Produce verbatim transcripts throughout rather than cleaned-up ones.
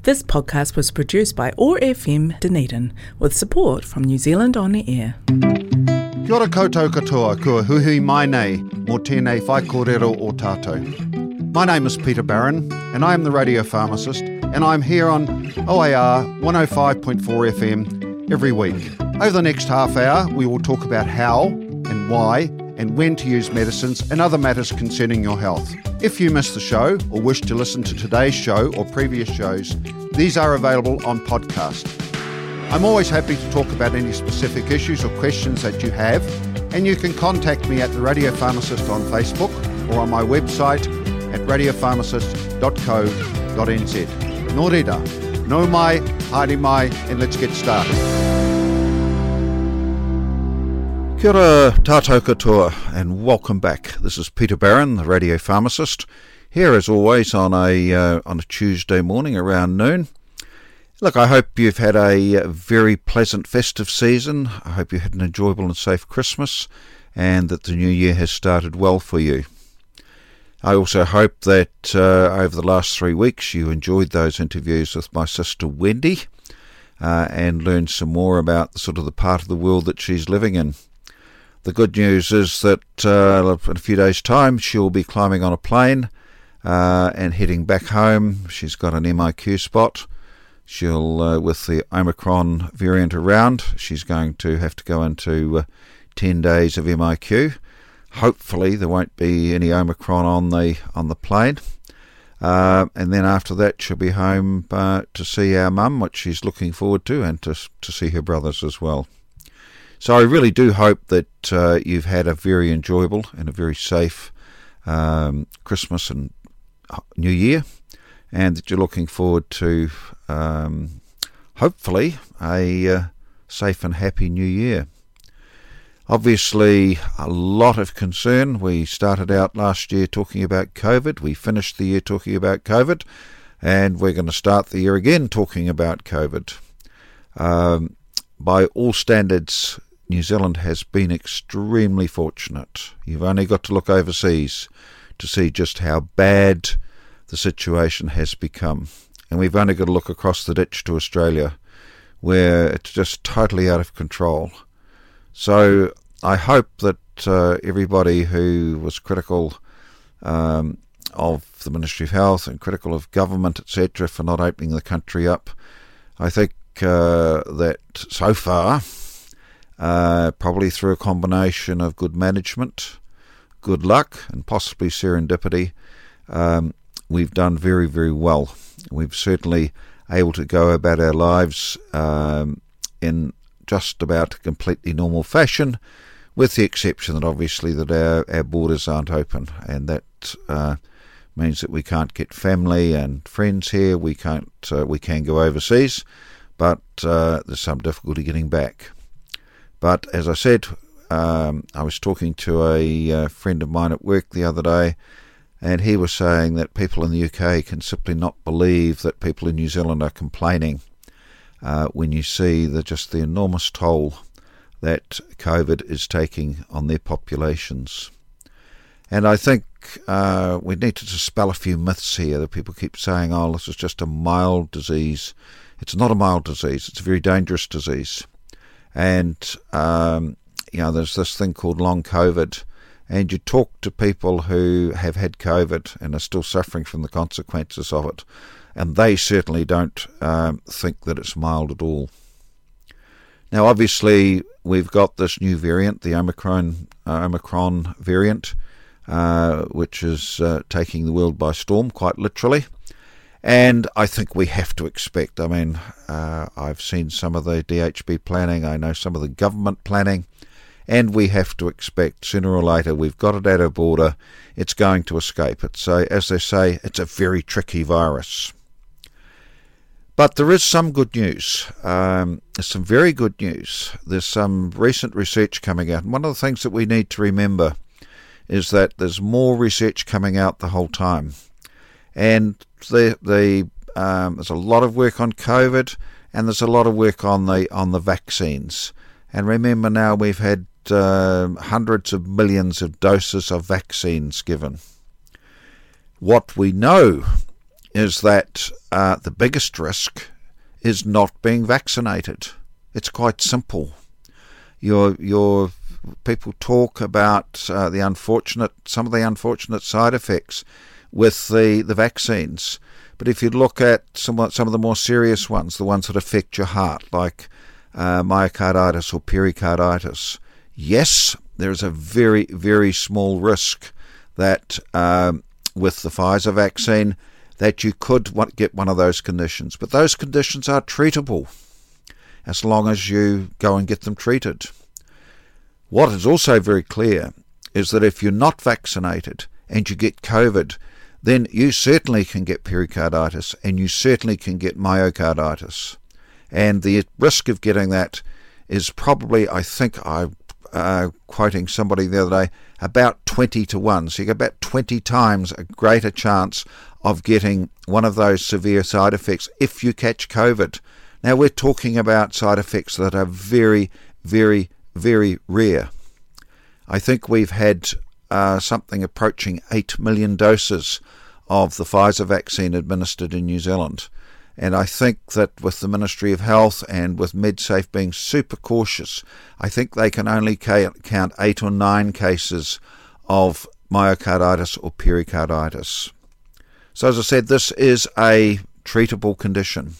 This podcast was produced by O A R F M Dunedin with support from New Zealand On Air. Kia ora koutou katoa, kua huhui mai nei, mō tēnei whai kōrero o tātou. My name is Peter Barron, and I am the radio pharmacist, and I'm here on O A R one oh five point four F M every week. Over the next half hour, we will talk about how and why and when to use medicines and other matters concerning your health. If you missed the show or wish to listen to today's show or previous shows, these are available on podcast. I'm always happy to talk about any specific issues or questions that you have, and you can contact me at The Radio Pharmacist on Facebook or on my website at radio pharmacist dot co dot n z. Nō reira, nau mai, haere mai, and let's get started. Kia ora tātou katoa, and welcome back. This is Peter Barron, the radio pharmacist, here as always on a uh, on a Tuesday morning around noon. Look, I hope you've had a very pleasant festive season. I hope you had an enjoyable and safe Christmas, and that the new year has started well for you. I also hope that uh, over the last three weeks you enjoyed those interviews with my sister Wendy uh, and learned some more about the sort of the part of the world that she's living in. The good news is that uh, in a few days' time she'll be climbing on a plane uh, and heading back home. She's got an M I Q spot. She'll, uh, with the Omicron variant around, she's going to have to go into uh, ten days of M I Q. Hopefully there won't be any Omicron on the on the plane. Uh, and then after that she'll be home uh, to see our mum, which she's looking forward to, and to to see her brothers as well. So I really do hope that uh, you've had a very enjoyable and a very safe um, Christmas and New Year, and that you're looking forward to um, hopefully a uh, safe and happy New Year. Obviously a lot of concern. We started out last year talking about COVID, we finished the year talking about COVID, and we're going to start the year again talking about COVID. Um, by all standards, New Zealand has been extremely fortunate. You've only got to look overseas to see just how bad the situation has become. And we've only got to look across the ditch to Australia, where it's just totally out of control. So I hope that uh, everybody who was critical um, of the Ministry of Health and critical of government, et cetera, for not opening the country up, I think uh, that so far, Uh, probably through a combination of good management, good luck, and possibly serendipity, um, we've done very, very well. We've certainly able to go about our lives um, in just about a completely normal fashion, with the exception that obviously that our, our borders aren't open, and that uh, means that we can't get family and friends here. We can't. Uh, we can go overseas, but uh, there's some difficulty getting back. But as I said, um, I was talking to a uh, friend of mine at work the other day, and he was saying that people in the U K can simply not believe that people in New Zealand are complaining uh, when you see the just the enormous toll that COVID is taking on their populations. And I think uh, we need to dispel a few myths here that people keep saying, oh, this is just a mild disease. It's not a mild disease. It's a very dangerous disease. And, um, you know, there's this thing called long COVID, and you talk to people who have had COVID and are still suffering from the consequences of it, and they certainly don't um, think that it's mild at all. Now, obviously, we've got this new variant, the Omicron, uh, Omicron variant, uh, which is uh, taking the world by storm, quite literally. And I think we have to expect, I mean, uh, I've seen some of the D H B planning, I know some of the government planning, and we have to expect sooner or later we've got it at our border, it's going to escape. It's a, as they say, it's a very tricky virus. But there is some good news. Um, there's some very good news. There's some recent research coming out, and one of the things that we need to remember is that there's more research coming out the whole time. And the the um, there's a lot of work on COVID, and there's a lot of work on the on the vaccines. And remember now, we've had uh, hundreds of millions of doses of vaccines given. What we know is that uh, the biggest risk is not being vaccinated. It's quite simple. Your your people talk about uh, the unfortunate, some of the unfortunate side effects with the, the vaccines. But if you look at some, some of the more serious ones, the ones that affect your heart, like uh, myocarditis or pericarditis, yes, there is a very, very small risk that um, with the Pfizer vaccine that you could get one of those conditions. But those conditions are treatable as long as you go and get them treated. What is also very clear is that if you're not vaccinated and you get COVID, then you certainly can get pericarditis and you certainly can get myocarditis. And the risk of getting that is probably, I think I uh, quoting somebody the other day, about twenty to one. So you get about twenty times a greater chance of getting one of those severe side effects if you catch COVID. Now we're talking about side effects that are very, very, very rare. I think we've had uh, something approaching eight million doses of the Pfizer vaccine administered in New Zealand. And I think that with the Ministry of Health and with MedSafe being super cautious, I think they can only count eight or nine cases of myocarditis or pericarditis. So as I said, this is a treatable condition.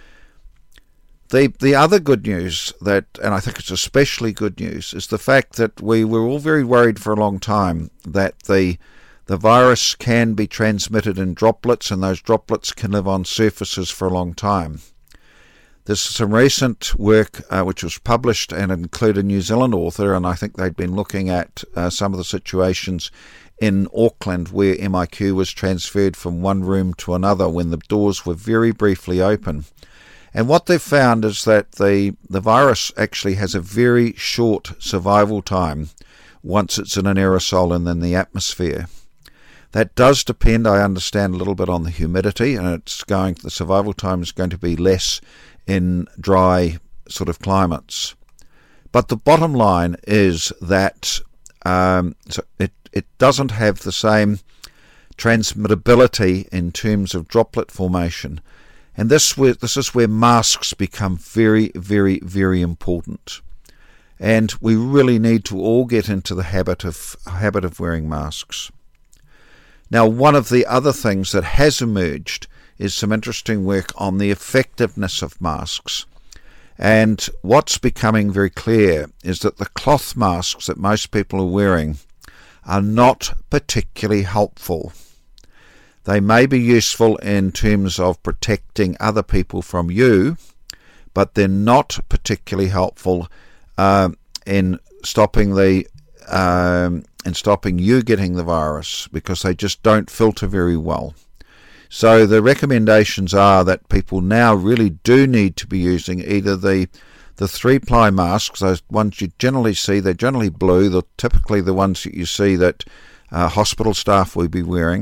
The the other good news, that, and I think it's especially good news, is the fact that we were all very worried for a long time that the the virus can be transmitted in droplets, and those droplets can live on surfaces for a long time. There's some recent work uh, which was published and included a New Zealand author, and I think they'd been looking at uh, some of the situations in Auckland where M I Q was transferred from one room to another when the doors were very briefly open. And what they've found is that the, the virus actually has a very short survival time once it's in an aerosol and in the atmosphere. That does depend, I understand, a little bit on the humidity, and it's going, the survival time is going to be less in dry sort of climates. But the bottom line is that um, so it, it doesn't have the same transmittability in terms of droplet formation. And this, this is where masks become very, very, very important. And we really need to all get into the habit of habit of wearing masks. Now, one of the other things that has emerged is some interesting work on the effectiveness of masks. And what's becoming very clear is that the cloth masks that most people are wearing are not particularly helpful. They may be useful in terms of protecting other people from you, but they're not particularly helpful uh, in stopping the um, in stopping you getting the virus, because they just don't filter very well. So the recommendations are that people now really do need to be using either the the three-ply masks, those ones you generally see, they're generally blue, they're typically the ones that you see that uh, hospital staff will be wearing.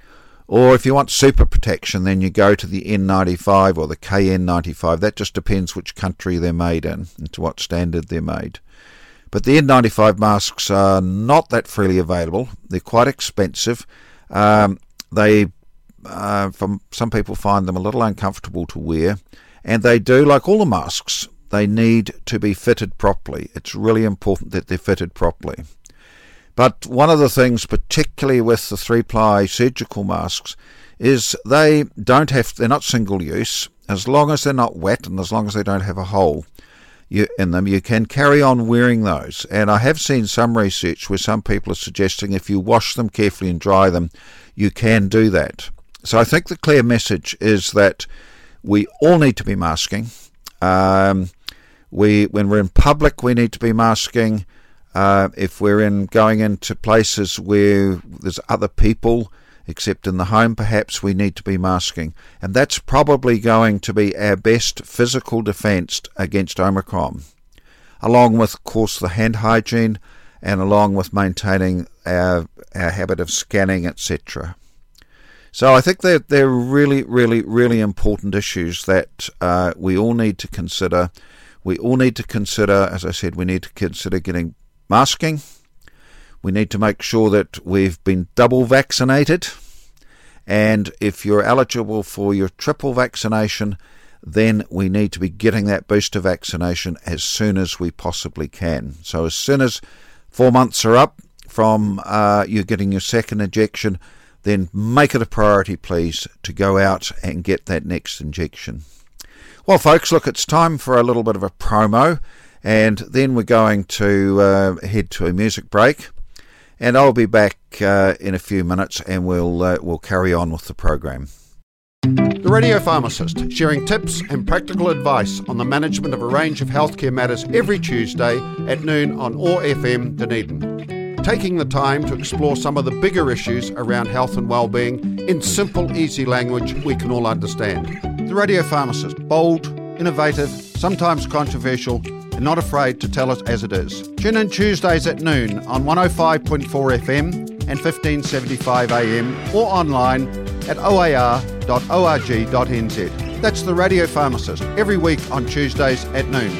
Or if you want super protection, then you go to the N ninety-five or the K N ninety-five. That just depends which country they're made in and to what standard they're made. But the N ninety-five masks are not that freely available. They're quite expensive. Um, they, uh, from some people, find them a little uncomfortable to wear. And they do, like all the masks, they need to be fitted properly. It's really important that they're fitted properly. But one of the things, particularly with the three-ply surgical masks, is they don't have, they're not single use. As long as they're not wet and as long as they don't have a hole you, in them, you can carry on wearing those. And I have seen some research where some people are suggesting if you wash them carefully and dry them, you can do that. So I think the clear message is that we all need to be masking. Um, we, when we're in public, we need to be masking. Uh, if we're in going into places where there's other people, except in the home perhaps, we need to be masking. And that's probably going to be our best physical defence against Omicron, along with, of course, the hand hygiene and along with maintaining our, our habit of scanning, et cetera. So I think they're, they're really, really, really important issues that uh, we all need to consider. We all need to consider, as I said, we need to consider getting masking. We need to make sure that we've been double vaccinated, And if you're eligible for your triple vaccination, then we need to be getting that booster vaccination as soon as we possibly can. So as soon as four months are up from uh, you getting your second injection, then make it a priority, please, to go out and get that next injection. Well, folks, look, it's time for a little bit of a promo, and then we're going to uh, head to a music break, and I'll be back uh, in a few minutes, and we'll uh, we'll carry on with the program. The Radio Pharmacist, sharing tips and practical advice on the management of a range of healthcare matters every Tuesday at noon on O A R F M Dunedin. Taking the time to explore some of the bigger issues around health and well-being in simple, easy language we can all understand. The Radio Pharmacist, bold, innovative, sometimes controversial, and not afraid to tell it as it is. Tune in Tuesdays at noon on one oh five point four F M and fifteen seventy-five A M or online at o a r dot org dot n z. That's the Radio Pharmacist, every week on Tuesdays at noon.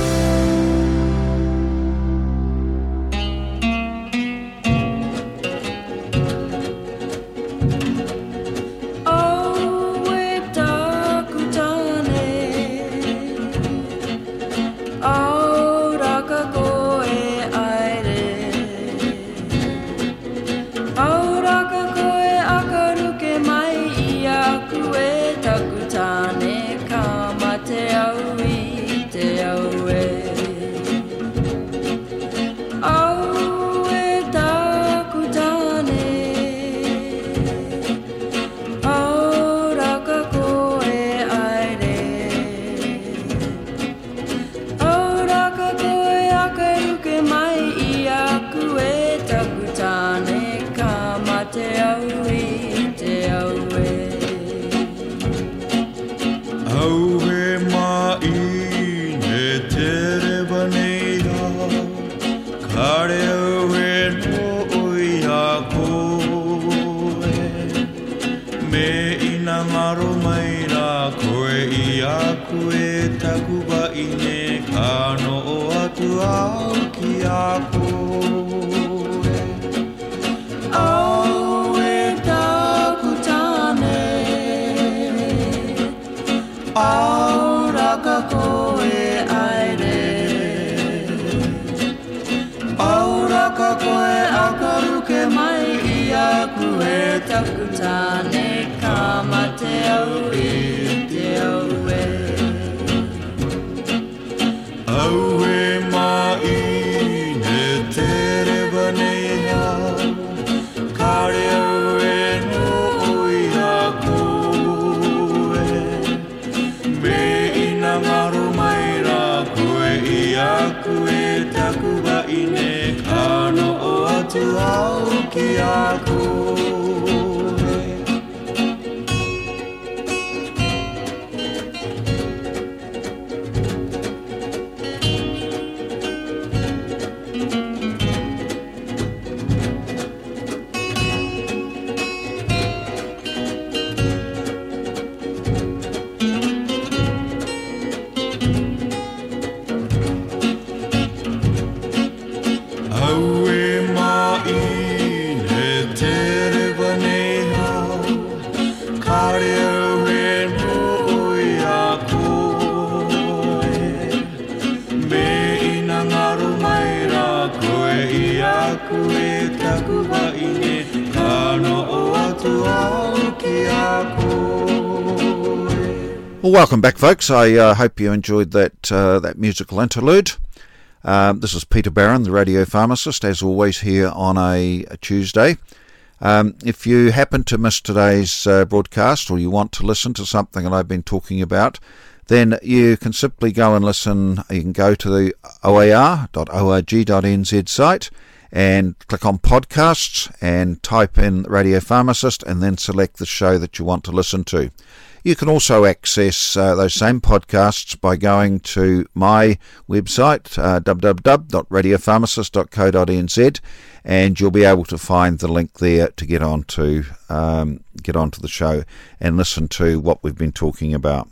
Well, welcome back, folks. I uh, hope you enjoyed that uh, that musical interlude. Um, this is Peter Barron, the Radio Pharmacist, as always here on a, a Tuesday. Um, if you happen to miss today's uh, broadcast, or you want to listen to something that I've been talking about, then you can simply go and listen. You can go to the o a r dot org dot n z site and click on podcasts and type in Radio Pharmacist and then select the show that you want to listen to. You can also access uh, those same podcasts by going to my website, uh, w w w dot radio pharmacist dot co dot n z, and you'll be able to find the link there to get onto um, get onto the show and listen to what we've been talking about.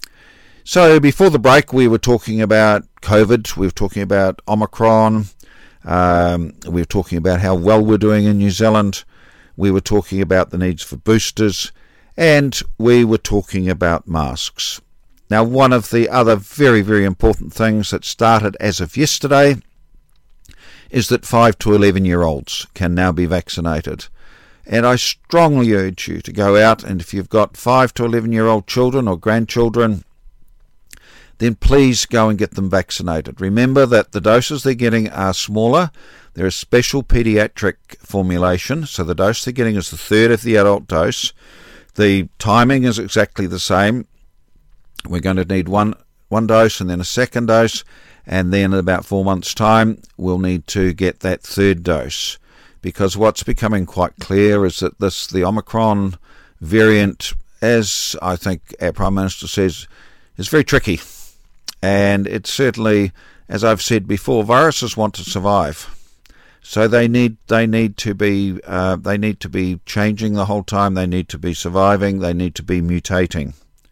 So before the break, we were talking about COVID, we were talking about Omicron, um, we were talking about how well we're doing in New Zealand. we were talking about the needs for boosters, and we were talking about masks. Now, one of the other very, very important things that started as of yesterday is that five to eleven year olds can now be vaccinated. And I strongly urge you to go out, and if you've got five to eleven year old children or grandchildren, then please go and get them vaccinated. Remember that the doses they're getting are smaller. They're a special pediatric formulation, so the dose they're getting is the third of the adult dose. The timing is exactly the same. We're going to need one one dose and then a second dose, and then in about four months' time we'll need to get that third dose, because what's becoming quite clear is that this the Omicron variant, as I think our Prime Minister says, is very tricky, and it's certainly, as I've said before, viruses want to survive. So they need they need to be uh, they need to be changing the whole time. They need to be surviving. They need to be mutating.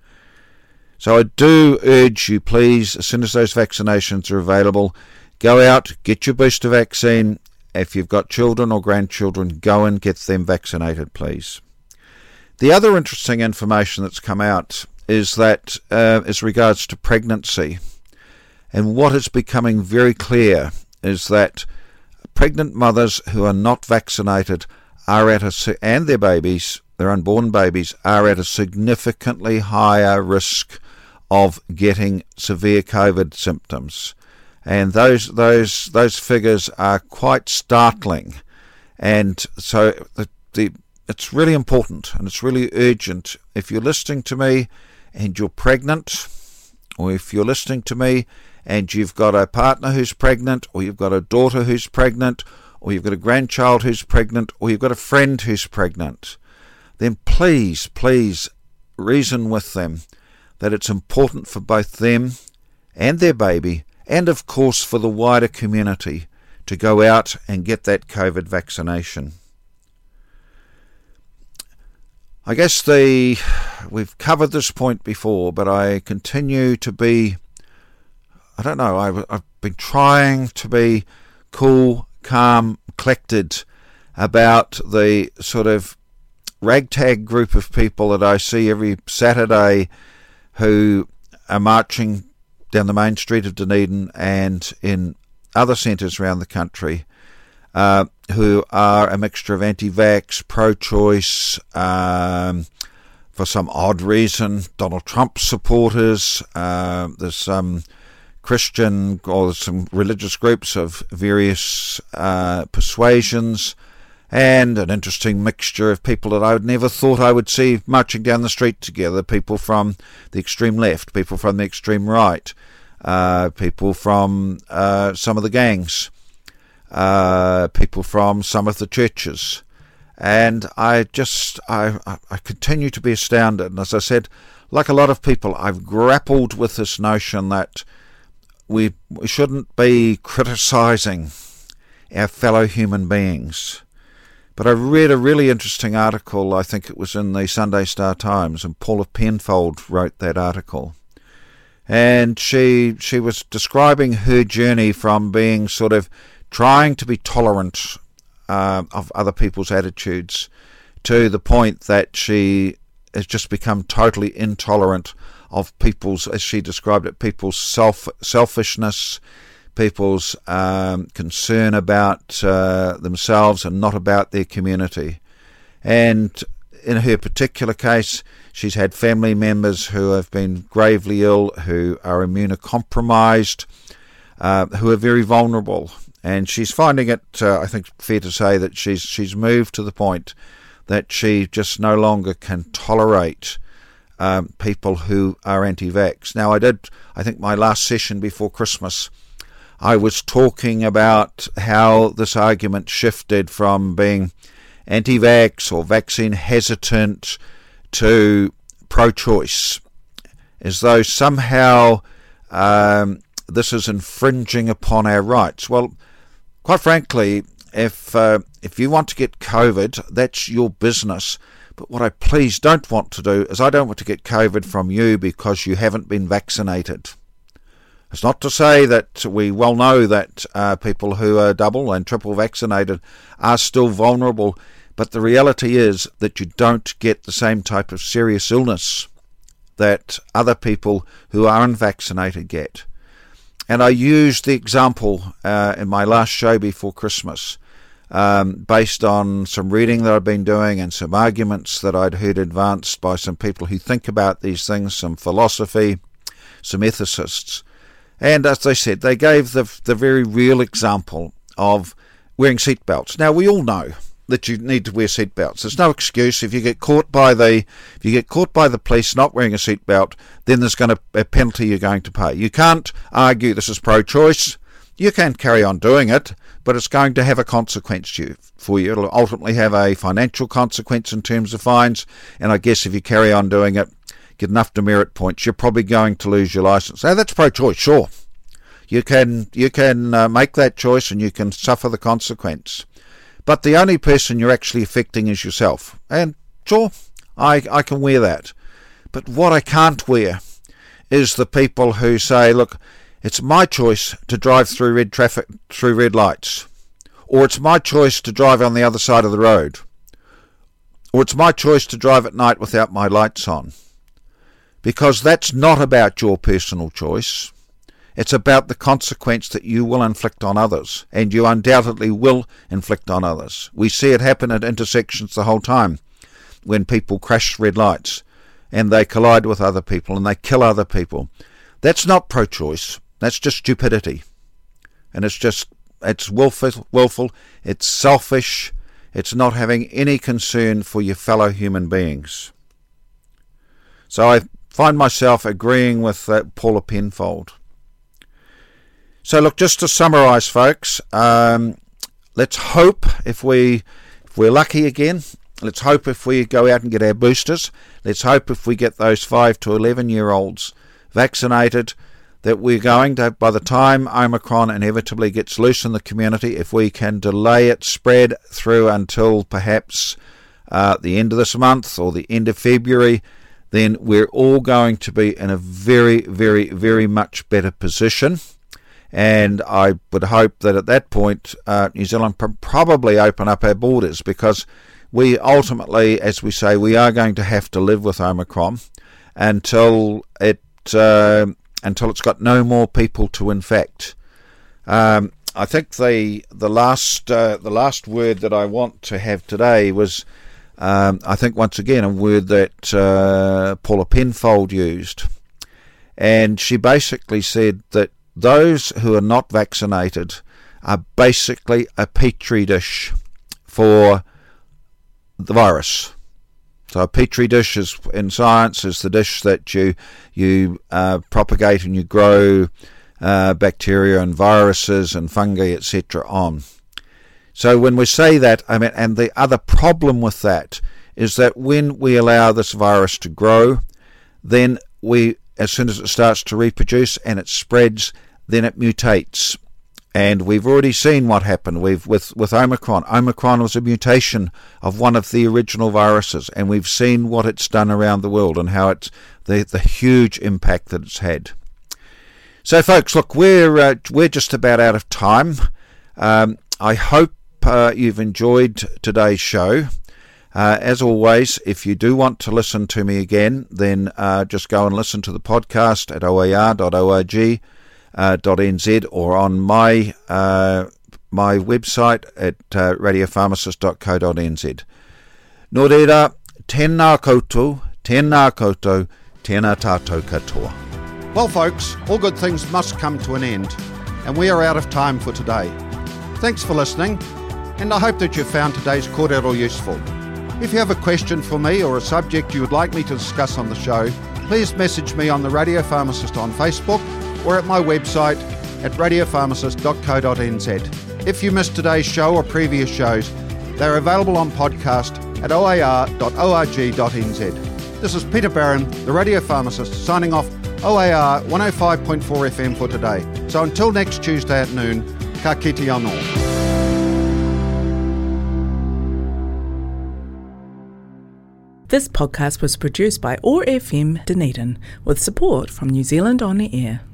So I do urge you, please, as soon as those vaccinations are available, go out, get your booster vaccine. If you've got children or grandchildren, go and get them vaccinated, please. The other interesting information that's come out is that uh, as regards to pregnancy, and what is becoming very clear is that pregnant mothers who are not vaccinated are at a, and their babies, their unborn babies, are at a significantly higher risk of getting severe COVID symptoms. And those those those figures are quite startling. And so the, the it's really important and it's really urgent. If you're listening to me and you're pregnant, or if you're listening to me and you've got a partner who's pregnant, or you've got a daughter who's pregnant, or you've got a grandchild who's pregnant, or you've got a friend who's pregnant, then please, please reason with them that it's important for both them and their baby, and of course for the wider community, to go out and get that COVID vaccination. I guess the we've covered this point before, but I continue to be, I don't know, I, I've been trying to be cool, calm, collected about the sort of ragtag group of people that I see every Saturday who are marching down the main street of Dunedin and in other centres around the country, uh, who are a mixture of anti-vax, pro-choice, um, for some odd reason, Donald Trump supporters. Uh, there's some Christian or some religious groups of various uh, persuasions, and an interesting mixture of people that I would never thought I would see marching down the street together. People from the extreme left, people from the extreme right, uh, people from uh, some of the gangs, uh, people from some of the churches. And I just, I, I continue to be astounded. And as I said, like a lot of people, I've grappled with this notion that we, we shouldn't be criticising our fellow human beings. But I read a really interesting article, I think it was in the Sunday Star Times, and Paula Penfold wrote that article. And she she was describing her journey from being sort of trying to be tolerant uh, of other people's attitudes to the point that she has just become totally intolerant of people's, as she described it, people's self selfishness, people's um, concern about uh, themselves and not about their community. And in her particular case, she's had family members who have been gravely ill, who are immunocompromised, uh, who are very vulnerable. And she's finding it, uh, I think, fair to say that she's she's moved to the point that she just no longer can tolerate um, people who are anti-vax. Now, I did, I think my last session before Christmas, I was talking about how this argument shifted from being anti-vax or vaccine hesitant to pro-choice, as though somehow um, this is infringing upon our rights. Well, quite frankly, if uh, if you want to get COVID, that's your business. But what I please don't want to do is I don't want to get COVID from you because you haven't been vaccinated. It's not to say that we well know that uh, people who are double and triple vaccinated are still vulnerable, But the reality is that you don't get the same type of serious illness that other people who are unvaccinated get. And I used the example uh, in my last show before Christmas, um, based on some reading that I've been doing and some arguments that I'd heard advanced by some people who think about these things, some philosophy, some ethicists. And as they said, they gave the the very real example of wearing seatbelts. Now, we all know that you need to wear seatbelts. There's no excuse. If you get caught by the if you get caught by the police not wearing a seatbelt, then there's going to be a penalty you're going to pay. You can't argue this is pro-choice. You can carry on doing it, but it's going to have a consequence to you, for you. It'll ultimately have a financial consequence in terms of fines, and I guess if you carry on doing it, get enough demerit points, you're probably going to lose your license. Now, that's pro-choice, sure. You can you can uh, make that choice and you can suffer the consequence. But the only person you're actually affecting is yourself. And sure, I, I can wear that. But what I can't wear is the people who say, look, it's my choice to drive through red traffic, through red lights. Or it's my choice to drive on the other side of the road. Or it's my choice to drive at night without my lights on. Because that's not about your personal choice. It's about the consequence that you will inflict on others, and you undoubtedly will inflict on others. We see it happen at intersections the whole time when people crash red lights and they collide with other people and they kill other people. That's not pro-choice. That's just stupidity. And it's just, it's willful, willful, it's selfish, it's not having any concern for your fellow human beings. So I find myself agreeing with uh, Paula Penfold. So look, just to summarise, folks, um, let's hope if, we, if we're lucky again, let's hope if we go out and get our boosters, let's hope if we get those five to eleven-year-olds vaccinated, that we're going to, by the time Omicron inevitably gets loose in the community, if we can delay its spread through until perhaps uh, the end of this month or the end of February, then we're all going to be in a very, very, very much better position. And I would hope that at that point, uh, New Zealand will probably open up our borders, because we ultimately, as we say, we are going to have to live with Omicron until it uh, until it's got no more people to infect. Um, I think the the last uh, the last word that I want to have today was, um, I think once again, a word that uh, Paula Penfold used, and she basically said that those who are not vaccinated are basically a petri dish for the virus. So a petri dish is, in science, is the dish that you you uh, propagate and you grow uh, bacteria and viruses and fungi, et cetera on. So when we say that, I mean, and the other problem with that is that when we allow this virus to grow, then we, as soon as it starts to reproduce and it spreads, then it mutates. And we've already seen what happened We've with, with Omicron. Omicron was a mutation of one of the original viruses, and we've seen what it's done around the world and how it's the, the huge impact that it's had. So, folks, look, we're uh, we're just about out of time. Um, I hope uh, you've enjoyed today's show. Uh, as always, if you do want to listen to me again, then uh, just go and listen to the podcast at o a r dot org. Uh, .nz or on my uh, my website at uh, radio pharmacist dot co dot n z. Nō reira, tēnā koutou, tēnā koutou, tēnā tātou katoa. Well, folks, all good things must come to an end, and we are out of time for today. Thanks for listening, and I hope that you found today's kōrero useful. If you have a question for me or a subject you would like me to discuss on the show, please message me on the Radio Pharmacist on Facebook or at my website at radio pharmacist dot co dot n z. If you missed today's show or previous shows, they're available on podcast at o a r dot org dot n z. This is Peter Barron, the Radio Pharmacist, signing off O A R one oh five point four F M for today. So until next Tuesday at noon, ka kite anō. This podcast was produced by O A R F M Dunedin with support from New Zealand On the Air.